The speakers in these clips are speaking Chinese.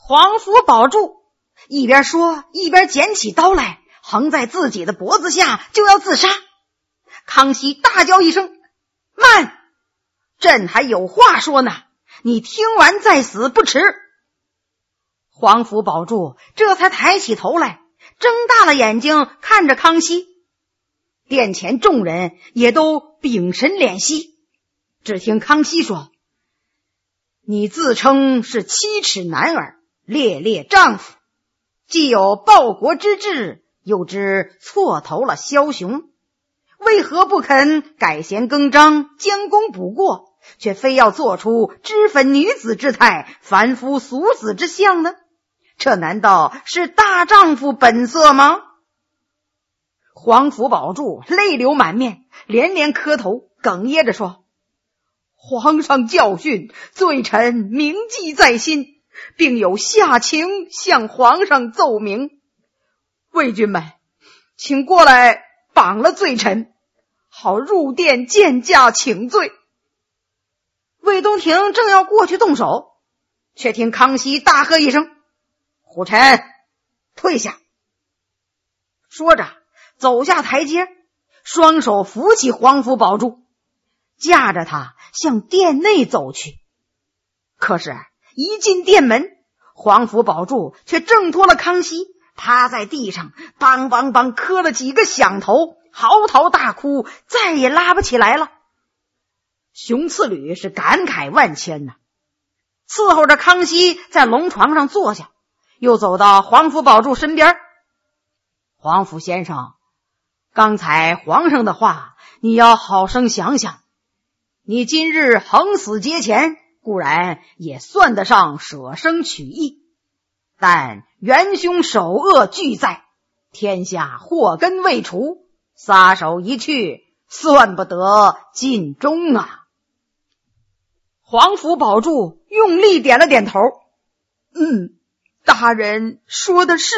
皇甫保住一边说一边捡起刀来，横在自己的脖子下就要自杀。康熙大叫一声：慢！朕还有话说呢，你听完再死不迟。皇甫保住这才抬起头来，睁大了眼睛看着康熙。殿前众人也都屏神敛息。只听康熙说：你自称是7尺男儿，烈烈丈夫，既有报国之志，又知错投了枭雄，为何不肯改弦更张，将功补过，却非要做出脂粉女子之态，凡夫俗子之相呢？这难道是大丈夫本色吗？皇甫保住泪流满面，连连磕头，哽咽着说：皇上教训，罪臣铭记在心，并有下情向皇上奏明。卫军们，请过来绑了罪臣，好入殿见驾请罪。魏东亭正要过去动手，却听康熙大喝一声：虎臣，退下！说着走下台阶，双手扶起皇甫保住，架着他向殿内走去。可是一进殿门，皇甫保住却挣脱了康熙，趴在地上梆梆梆磕了几个响头，嚎啕大哭，再也拉不起来了。熊次履是感慨万千呐，伺候着康熙在龙床上坐下，又走到皇甫保住身边。皇甫先生，刚才皇上的话你要好生想想，你今日横死节前，固然也算得上舍生取义，但元凶首恶俱在，天下祸根未除，撒手一去，算不得尽忠啊。皇甫保住用力点了点头：大人说的是。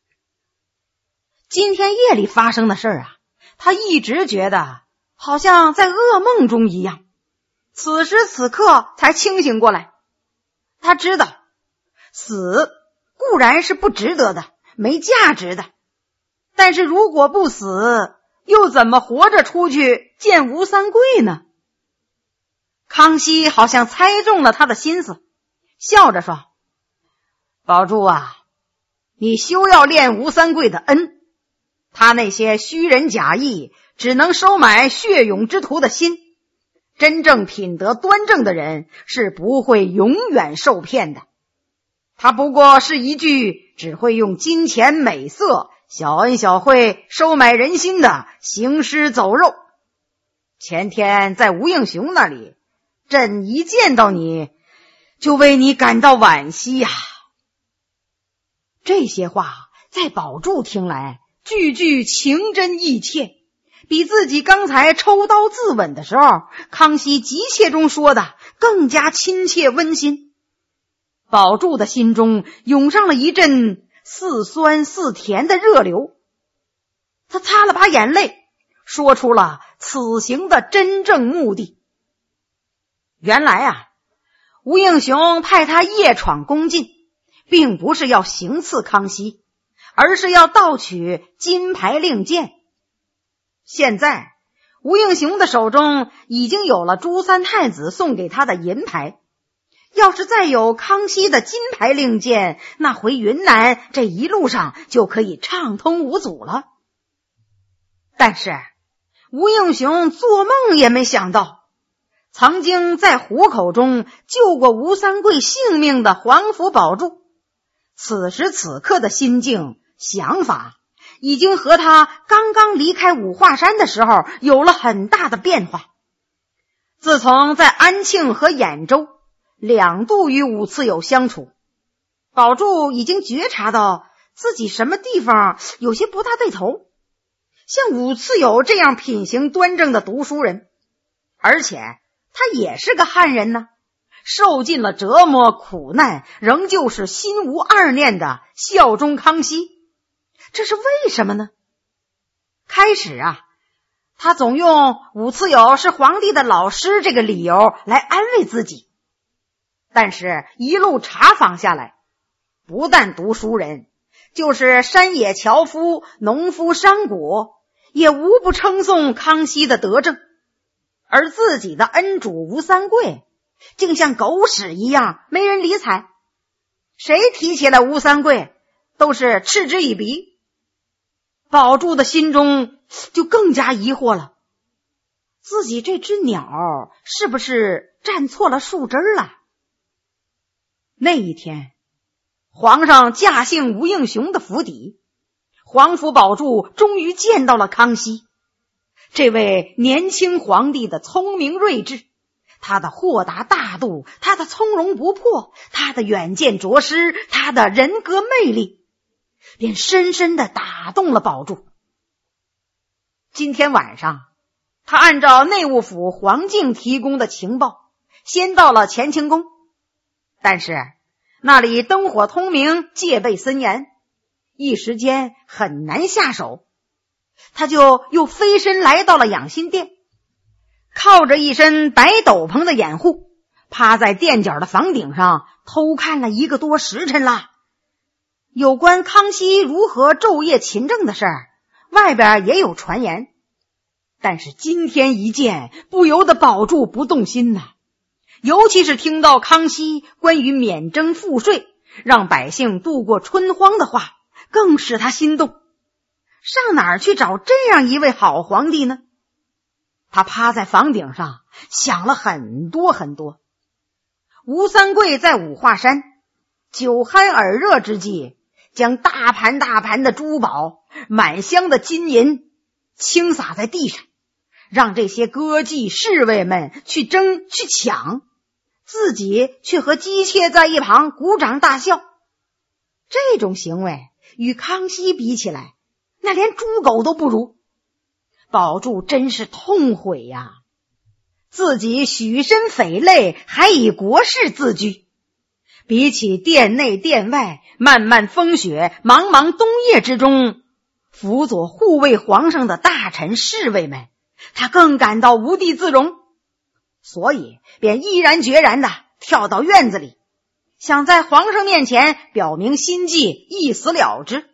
今天夜里发生的事啊，他一直觉得好像在噩梦中一样，此时此刻才清醒过来。他知道死固然是不值得的，没价值的，但是如果不死，又怎么活着出去见吴三桂呢？康熙好像猜中了他的心思，笑着说：保住啊，你休要恋吴三桂的恩，他那些虚仁假义只能收买血勇之徒的心，真正品德端正的人是不会永远受骗的。他不过是一句只会用金钱美色、小恩小惠收买人心的行尸走肉。前天在吴应熊那里，朕一见到你就为你感到惋惜呀。这些话在保住听来句句情真意切，比自己刚才抽刀自刎的时候康熙急切中说的更加亲切温馨。保住的心中涌上了一阵似酸似甜的热流，他擦了把眼泪，说出了此行的真正目的。原来啊，吴应熊派他夜闯宫禁，并不是要行刺康熙，而是要盗取金牌令箭。现在吴应熊的手中已经有了朱三太子送给他的银牌，要是再有康熙的金牌令箭，那回云南这一路上就可以畅通无阻了。但是吴应熊做梦也没想到，曾经在虎口中救过吴三桂性命的皇甫保住，此时此刻的心境想法已经和他刚刚离开五华山的时候有了很大的变化。自从在安庆和兖州2度与武次友相处，保住已经觉察到自己什么地方有些不大对头。像武次友这样品行端正的读书人，而且他也是个汉人呢，受尽了折磨苦难，仍旧是心无二念的效忠康熙，这是为什么呢？开始啊，他总用武次友是皇帝的老师这个理由来安慰自己，但是一路查访下来， 不但读书人，就是山野樵夫、农夫、商贾，也无不称颂康熙的德政。而自己的恩主吴三桂竟像狗屎一样没人理睬，谁提起来吴三桂都是嗤之以鼻。宝柱的心中就更加疑惑了，自己这只鸟是不是站错了树枝了？那一天，皇上驾幸吴应熊的府邸，皇甫宝柱终于见到了康熙。这位年轻皇帝的聪明睿智，他的豁达大度，他的从容不迫，他的远见卓识，他的人格魅力，便深深地打动了宝柱。今天晚上，他按照内务府黄敬提供的情报，先到了乾清宫，但是那里灯火通明，戒备森严，一时间很难下手。他就又飞身来到了养心殿，靠着一身白斗篷的掩护，趴在殿角的房顶上偷看了1个多时辰了。有关康熙如何昼夜勤政的事儿，外边也有传言，但是今天一见，不由得保住不动心呐。尤其是听到康熙关于免征赋税，让百姓度过春荒的话，更使他心动。上哪儿去找这样一位好皇帝呢？他趴在房顶上想了很多很多。吴三桂在五华山酒酣耳热之际，将大盘大盘的珠宝、满箱的金银倾洒在地上，让这些歌妓侍卫们去争去抢，自己却和姬妾在一旁鼓掌大笑。这种行为与康熙比起来，那连猪狗都不如。宝柱真是痛悔呀，自己许身匪类，还以国事自居，比起殿内殿外漫漫风雪、茫茫冬夜之中辅佐护卫皇上的大臣侍卫们，他更感到无地自容，所以便毅然决然地跳到院子里，想在皇上面前表明心迹，一死了之。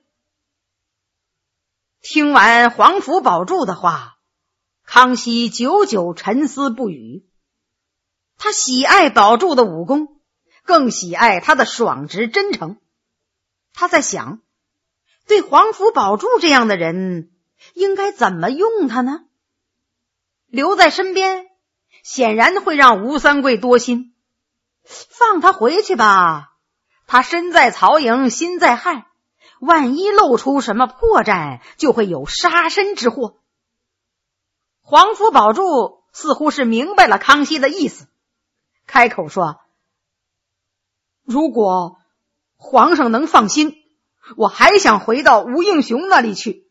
听完皇甫宝柱的话，康熙久久沉思不语。他喜爱宝柱的武功，更喜爱他的爽直真诚。他在想，对皇甫宝柱这样的人，应该怎么用他呢？留在身边，显然会让吴三桂多心。放他回去吧，他身在曹营心在汉，万一露出什么破绽，就会有杀身之祸。皇甫宝柱似乎是明白了康熙的意思，开口说：如果皇上能放心，我还想回到吴应熊那里去。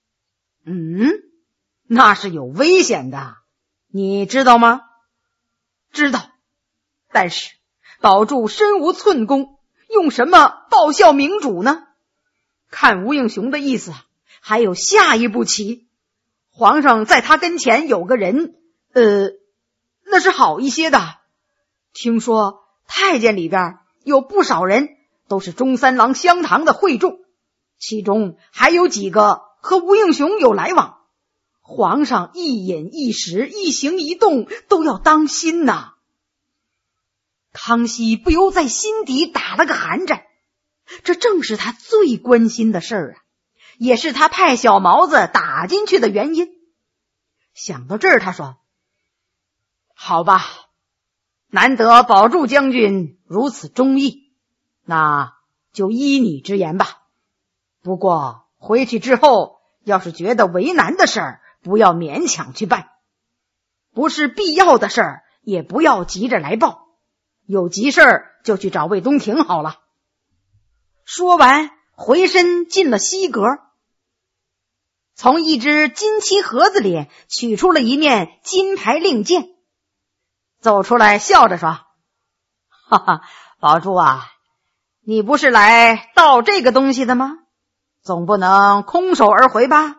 那是有危险的，你知道吗？知道，但是宝柱身无寸功，用什么报效明主呢？看吴应熊的意思，还有下一步棋。皇上在他跟前有个人，那是好一些的。听说太监里边有不少人都是中三郎香堂的会众，其中还有几个和吴应熊有来往。皇上一饮一食一行一动都要当心呐。康熙不由在心底打了个寒战，这正是他最关心的事儿啊，也是他派小毛子打进去的原因。想到这儿，他说：好吧，难得宝柱将军如此忠义，那就依你之言吧。不过回去之后，要是觉得为难的事儿，不要勉强去办，不是必要的事儿也不要急着来报，有急事儿就去找魏东亭好了。说完，回身进了西阁，从一只金漆盒子里取出了一面金牌令箭，走出来笑着说：哈哈，宝柱啊，你不是来盗这个东西的吗？总不能空手而回吧？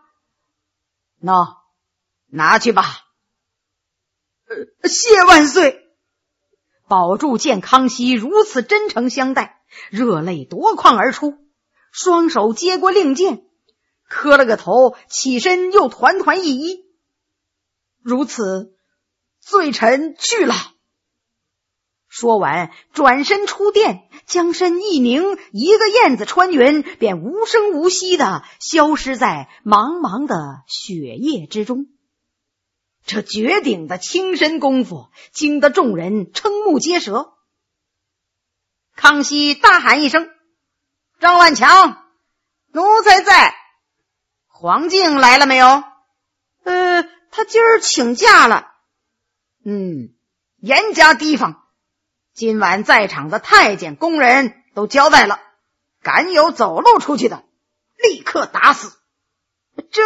拿去吧。谢万岁！ 宝柱见康熙如此真诚相待，热泪夺眶而出，双手接过令箭，磕了个头，起身又团团一揖，如此罪臣去了。说完转身出殿，将身一凝，一个燕子穿云，便无声无息地消失在茫茫的雪夜之中。这绝顶的轻身功夫惊得众人瞠目结舌。康熙大喊一声：张万强，奴才在。黄敬来了没有？他今儿请假了。严加提防，今晚在场的太监宫人都交代了，敢有走漏出去的，立刻打死。这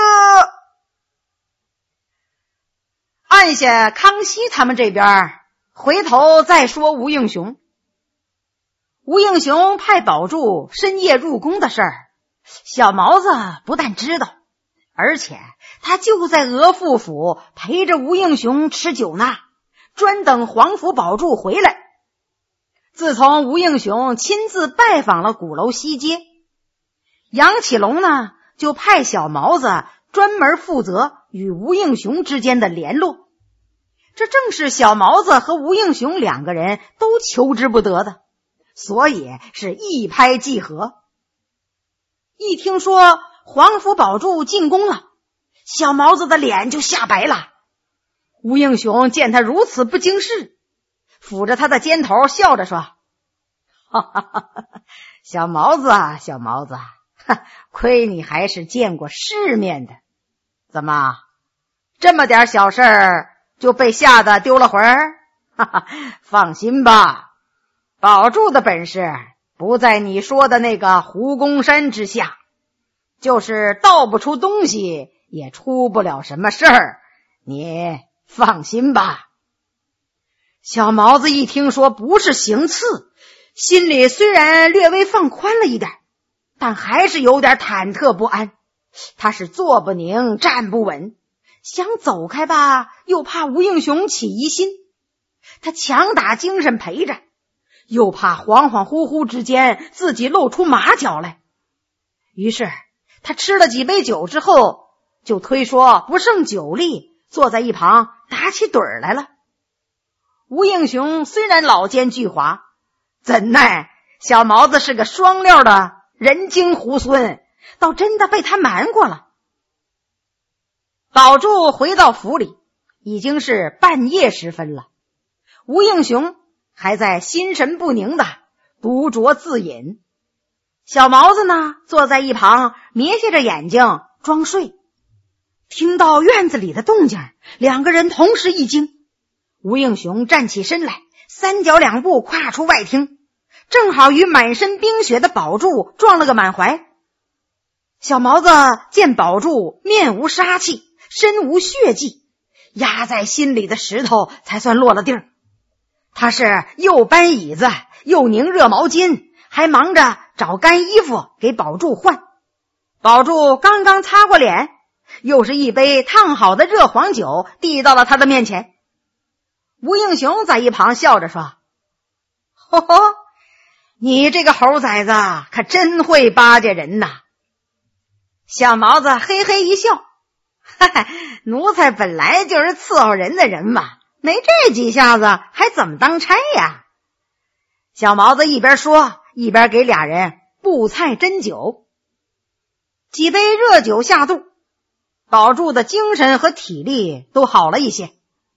按下康熙他们这边，回头再说吴应熊。吴应熊派宝柱深夜入宫的事儿，小毛子不但知道，而且他就在额驸府陪着吴应熊吃酒呢，专等皇甫宝柱回来。自从吴应熊亲自拜访了鼓楼西街，杨启龙呢就派小毛子专门负责与吴应熊之间的联络。这正是小毛子和吴应熊两个人都求之不得的，所以是一拍即合。一听说皇甫宝柱进宫了，小毛子的脸就吓白了。吴应熊见他如此不经事，抚着他的肩头笑着说：哈哈哈哈，小毛子啊，小毛子，亏你还是见过世面的，怎么这么点小事儿就被吓得丢了魂儿？哈哈，放心吧，宝柱的本事不在你说的那个胡公山之下，就是盗不出东西也出不了什么事儿，你放心吧。小毛子一听说不是行刺，心里虽然略微放宽了一点，但还是有点忐忑不安。他是坐不宁站不稳，想走开吧，又怕吴应熊起疑心。他强打精神陪着，又怕恍恍惚惚之间自己露出马脚来。于是他吃了几杯酒之后，就推说不胜酒力，坐在一旁打起盹儿来了。吴应熊虽然老奸巨猾，怎奈小毛子是个双料的人精猢狲，倒真的被他瞒过了。宝柱回到府里，已经是半夜时分了。吴应熊还在心神不宁的独酌自饮，小毛子呢坐在一旁眯斜着眼睛装睡。听到院子里的动静，两个人同时一惊。吴应熊站起身来，三脚两步跨出外厅，正好与满身冰雪的宝柱撞了个满怀。小毛子见宝柱面无杀气，身无血迹，压在心里的石头才算落了地儿。他是又搬椅子又拧热毛巾，还忙着找干衣服给宝柱换。宝柱刚刚擦过脸，又是一杯烫好的热黄酒递到了他的面前。吴应熊在一旁笑着说：吼吼，你这个猴崽子可真会巴结人呐。小毛子嘿嘿一笑：哈哈，奴才本来就是伺候人的人嘛，没这几下子还怎么当差呀？小毛子一边说一边给俩人布菜斟酒。几杯热酒下肚，宝柱的精神和体力都好了一些。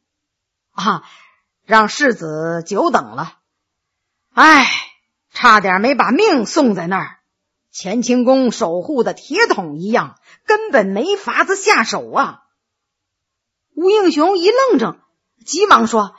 让世子久等了，差点没把命送在那儿。乾清宫守护的铁桶一样，根本没法子下手啊。吴应熊一愣怔，急忙说：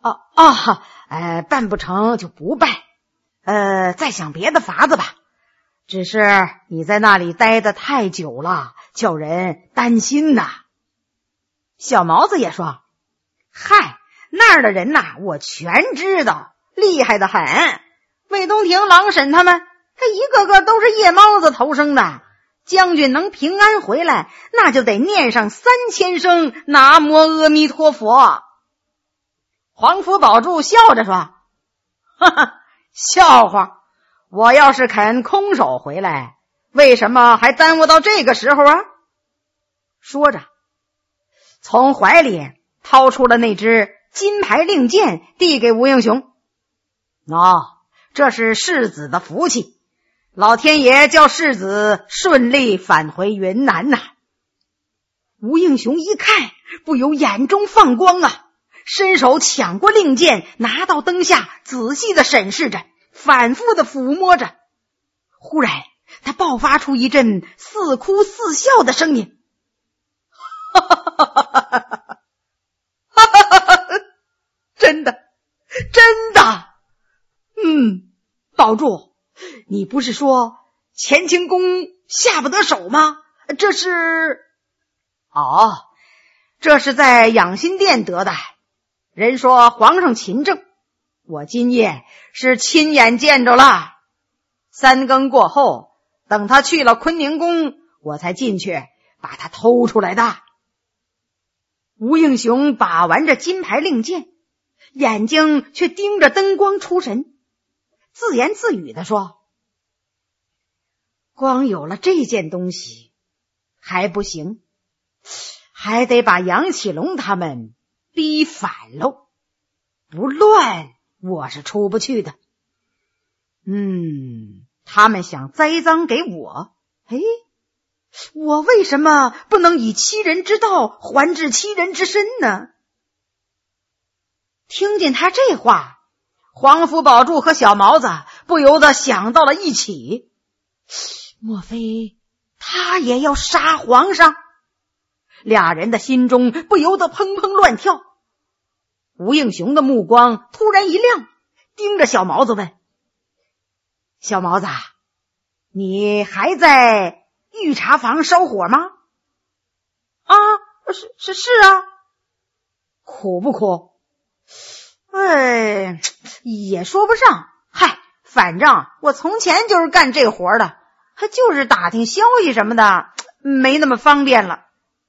办不成就不办，再想别的法子吧。只是你在那里待得太久了，叫人担心呐。小毛子也说：嗨，那儿的人呐，我全知道，厉害得很。魏东亭、郎审他们，他一个个都是夜猫子头生的。将军能平安回来，那就得念上3000声南无阿弥陀佛。皇甫宝柱笑着说： 哈哈，笑话！我要是肯空手回来，为什么还耽误到这个时候啊？说着，从怀里掏出了那只金牌令箭，递给吴英雄。这是世子的福气，老天爷叫世子顺利返回云南呐。吴英雄一看，不由眼中放光啊，伸手抢过令箭，拿到灯下仔细的审视着，反复的抚摸着。忽然他爆发出一阵似哭似笑的声音，真的宝柱，你不是说乾清宫下不得手吗？这是在养心殿得的。人说皇上勤政，我今夜是亲眼见着了。3更过后，等他去了坤宁宫，我才进去把他偷出来的。吴英雄把玩着金牌令箭，眼睛却盯着灯光出神，自言自语地说：光有了这件东西还不行，还得把杨启龙他们逼反喽，不乱我是出不去的。他们想栽赃给我，我为什么不能以欺人之道还治欺人之身呢？听见他这话，黄福宝柱和小毛子不由得想到了一起，莫非他也要杀皇上？俩人的心中不由得砰砰乱跳。吴英雄的目光突然一亮，盯着小毛子问：小毛子，你还在御茶房烧火吗？是啊。苦不苦？也说不上。反正我从前就是干这活的，就是打听消息什么的没那么方便了。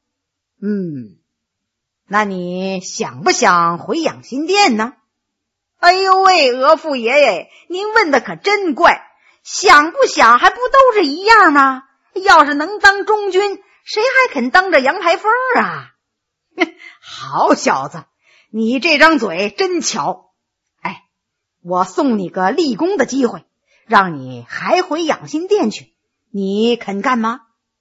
那你想不想回养心殿呢？哎呦喂，额驸爷爷，您问的可真怪，想不想还不都是一样吗？要是能当中军，谁还肯当着杨排风啊？好小子，你这张嘴真巧。我送你个立功的机会，让你还回养心殿去，你肯干吗？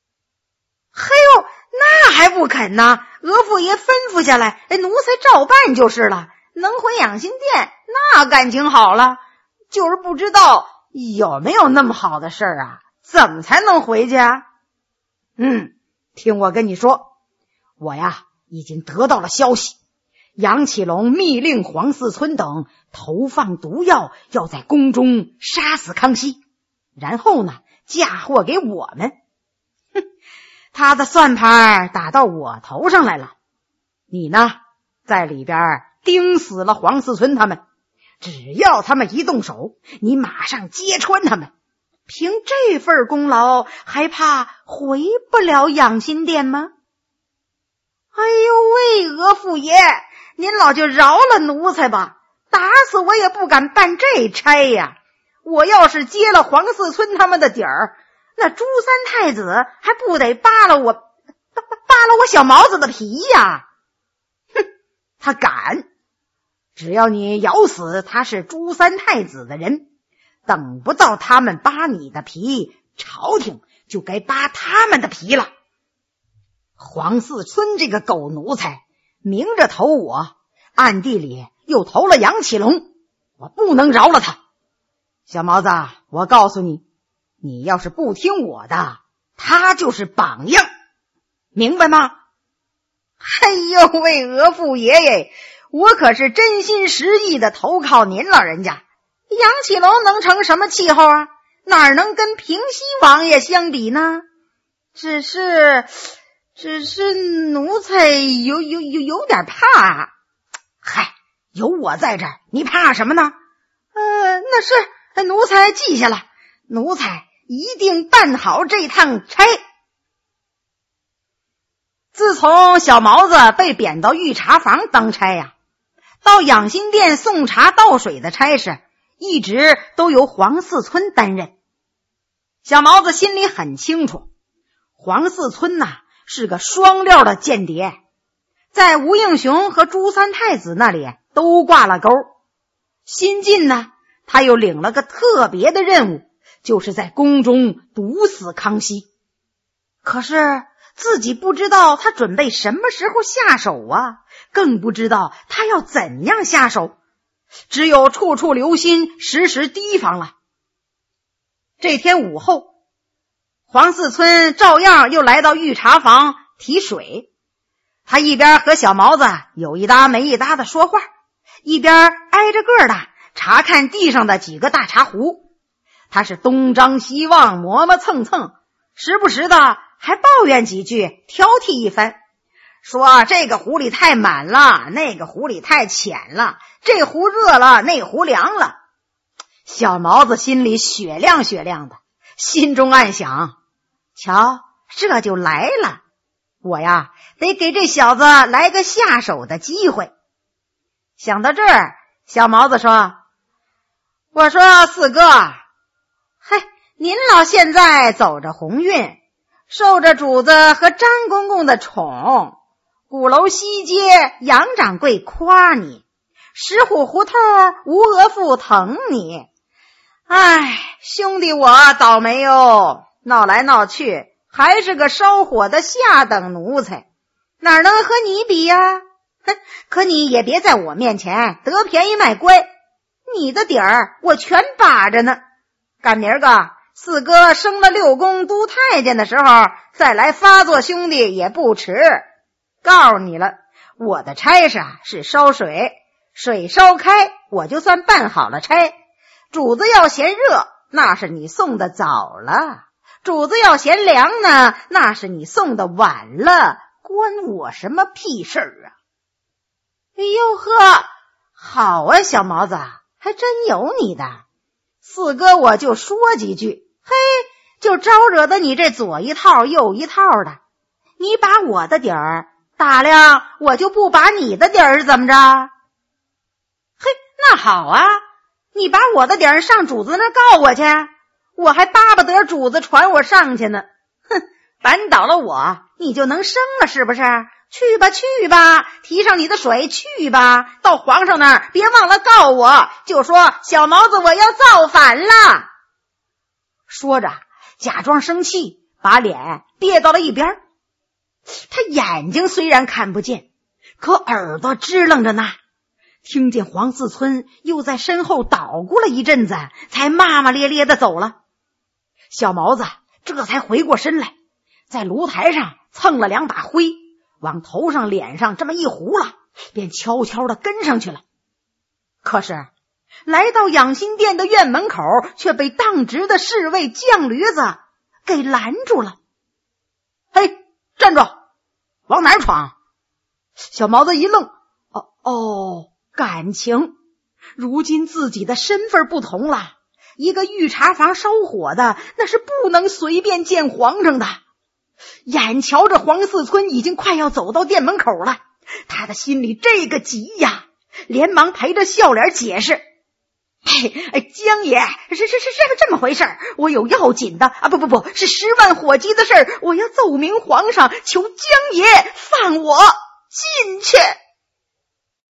那还不肯呢？额驸爷吩咐下来，奴才照办就是了。能回养心殿，那感情好了，就是不知道有没有那么好的事啊？怎么才能回去啊？听我跟你说，我呀已经得到了消息，杨启龙密令黄四村等投放毒药，要在宫中杀死康熙，然后呢嫁祸给我们。他的算盘打到我头上来了。你呢，在里边盯死了黄四村他们，只要他们一动手，你马上揭穿他们。凭这份功劳，还怕回不了养心殿吗？哎呦喂，额驸爷，您老就饶了奴才吧，打死我也不敢办这差呀。我要是接了黄四村他们的底儿，那朱三太子还不得扒了我小毛子的皮呀？他敢！只要你咬死他是朱三太子的人，等不到他们扒你的皮，朝廷就该扒他们的皮了。黄四村这个狗奴才，明着投我，暗地里又投了杨启龙，我不能饶了他。小毛子，我告诉你，你要是不听我的，他就是榜样，明白吗？哎呦喂，额驸爷爷，我可是真心实意的投靠您老人家。杨启龙能成什么气候啊？哪能跟平西王爷相比呢？只是奴才有点怕。有我在这儿，你怕什么呢？那是奴才记下了，奴才一定办好这趟差。自从小毛子被贬到御茶房当差呀，到养心殿送茶倒水的差事一直都由黄四村担任。小毛子心里很清楚，黄四村是个双料的间谍，在吴应熊和朱三太子那里都挂了钩。新近他又领了个特别的任务，就是在宫中毒死康熙。可是自己不知道他准备什么时候下手更不知道他要怎样下手，只有处处留心，时时提防了。这天午后，黄四村照样又来到御茶房提水，他一边和小毛子有一搭没一搭的说话，一边挨着个的查看地上的几个大茶壶。他是东张西望，磨磨蹭蹭，时不时的还抱怨几句，挑剔一番，说这个壶里太满了，那个壶里太浅了，这壶热了，那壶凉了。小毛子心里雪亮雪亮的，心中暗想，瞧，这就来了，我得给这小子来个下手的机会。想到这儿，小毛子说，我说四哥，您老现在走着鸿运，受着主子和张公公的宠，鼓楼西街杨掌柜夸你，石虎胡同吴额驸疼你。兄弟我倒霉哟，闹来闹去还是个烧火的下等奴才，哪能和你比呀？可你也别在我面前得便宜卖乖，你的底儿我全把着呢。赶明儿个四哥升了六宫都太监的时候，再来发作兄弟也不迟。告诉你了，我的差事是烧水，水烧开我就算办好了差。主子要嫌热，那是你送的早了；主子要嫌凉呢，那是你送的晚了，关我什么屁事儿啊？哎呦呵，好啊，小毛子，还真有你的。四哥我就说几句，就招惹得你这左一套右一套的。你把我的底儿打量，我就不把你的底儿，怎么着？那好啊，你把我的底儿上主子那儿告我去，我还巴不得主子传我上去呢。扳倒了我，你就能升了是不是？去吧去吧，提上你的水去吧，到皇上那儿别忘了告我，就说小毛子我要造反了。说着假装生气，把脸别到了一边。他眼睛虽然看不见，可耳朵支棱着呢，听见黄四村又在身后捣鼓了一阵子，才骂骂咧咧的走了。小毛子这才回过身来，在炉台上蹭了两把灰，往头上脸上这么一糊了，便悄悄地跟上去了。可是来到养心殿的院门口，却被当值的侍卫犟驴子给拦住了。站住，往哪儿闯？小毛子一愣，感情如今自己的身份不同了，一个御茶房烧火的，那是不能随便见皇上的。眼瞧着黄四村已经快要走到店门口了，他的心里这个急呀，连忙陪着笑脸解释，江爷，是这么回事儿，我有要紧的不是10万火急的事儿，我要奏明皇上，求江爷放我进去。